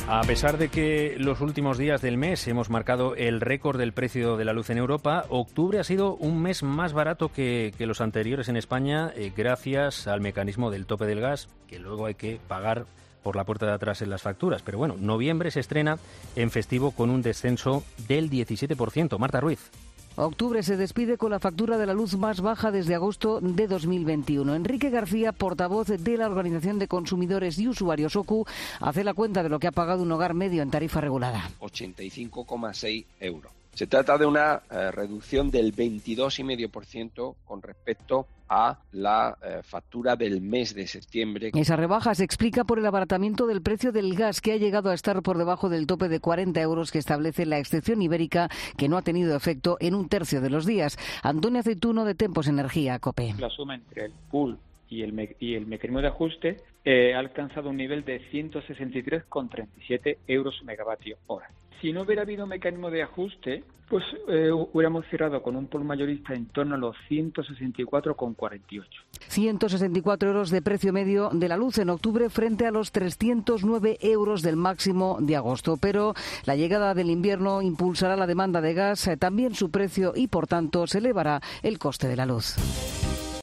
A pesar de que los últimos días del mes hemos marcado el récord del precio de la luz en Europa, octubre ha sido un mes más barato que los anteriores en España, gracias al mecanismo del tope del gas, que luego hay que pagar por la puerta de atrás en las facturas. Pero bueno, noviembre se estrena en festivo con un descenso del 17%. Marta Ruiz. Octubre se despide con la factura de la luz más baja desde agosto de 2021. Enrique García, portavoz de la Organización de Consumidores y Usuarios OCU, hace la cuenta de lo que ha pagado un hogar medio en tarifa regulada. 85,6 euros. Se trata de una reducción del 22,5% con respecto a la factura del mes de septiembre. Esa rebaja se explica por el abaratamiento del precio del gas, que ha llegado a estar por debajo del tope de 40 euros que establece la excepción ibérica, que no ha tenido efecto en un tercio de los días. Antonio Aceituno, de Tempos Energía, COPE. La suma entre el pool y el mecanismo de ajuste ha alcanzado un nivel de 163,37 euros megavatio hora. Si no hubiera habido mecanismo de ajuste, pues hubiéramos cerrado con un pool mayorista en torno a los 164,48. 164 euros de precio medio de la luz en octubre frente a los 309 euros del máximo de agosto. Pero la llegada del invierno impulsará la demanda de gas, también su precio, y por tanto se elevará el coste de la luz.